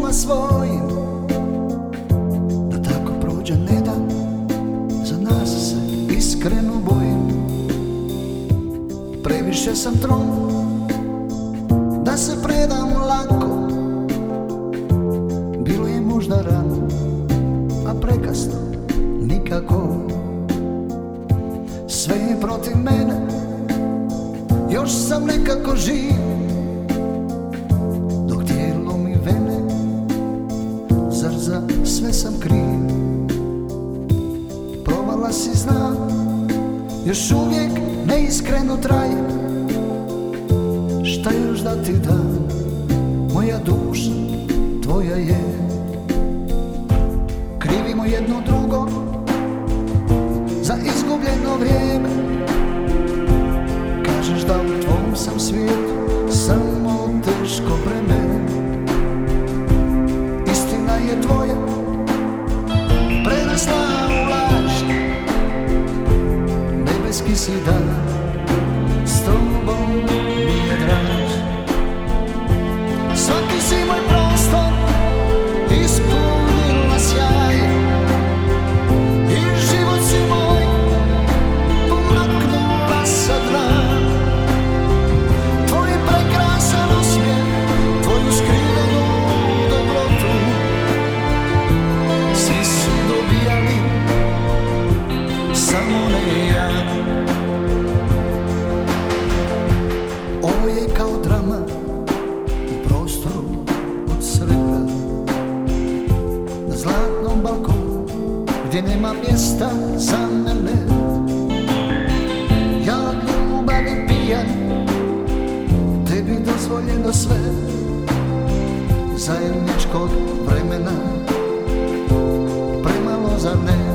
mislima svojim, da tako prođe ne dan, za nas se iskreno bojim. Previše sam trom da se predam lako, bilo je možda rano, a prekasno nikako. Sve je protiv mene, još sam nekako živ, dok tijelo mi vene, zar za sve sam kriv. Provala si znam, još uvijek neiskreno traje. Šta još da ti dam, moja duša tvoja je. Krivimo jedno drugo za izgubljeno vrijeme. Kažeš da u tvom sam svijetu samo teško breme. Istina je tvoja prerasla u laž, nebeski si dan, s tobom mi je draž. Svaki si moj prostor ispunila sjaj, i život si moj pomaknula sa dna. Tvoj prekrasan osmijeh, tvoju skrivenu dobrotu, svi su dobijali, samo ne ja. Ovo je kao drama u prostoru od srebra, na zlatnom balkonu gdje nema mjesta za mene. Ja od ljubavi pijan, tebi dozvoljeno sve, zajedničkog vremena premalo za ne.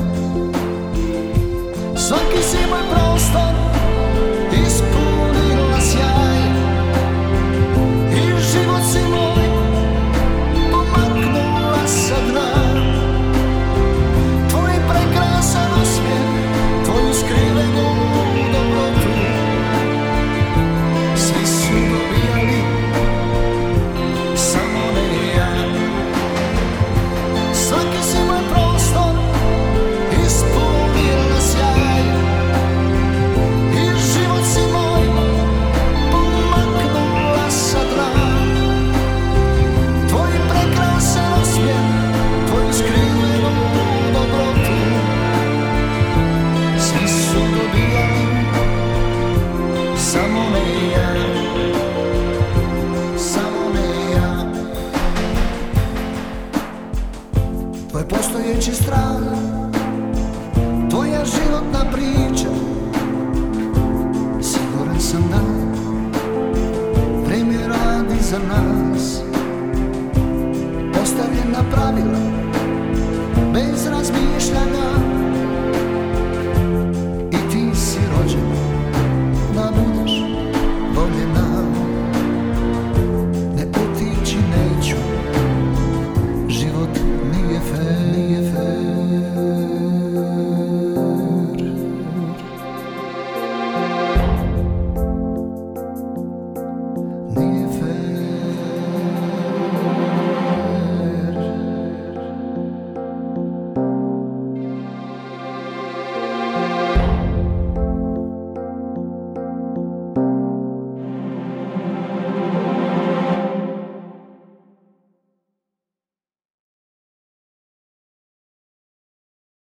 Svaki si moj prostor ispunila sjaj, i život si moj pomaknula sa dna. Tvoj prekrasan osmijeh, tvoju skrivenu dobrotu, svi su dobijali, samo ne ja. Svaki si moj prostor ispunila sjaj, i život si moj pomaknula sa dna. Tvoj prekrasan osmijeh, tvoju skrivenu dobrotu, svi su dobijali, samo ne ja, samo ne ja. Tvoj postojeći strah, tvoja životna priča, siguran sam da vrijeme radi za nas. Postavljena pravila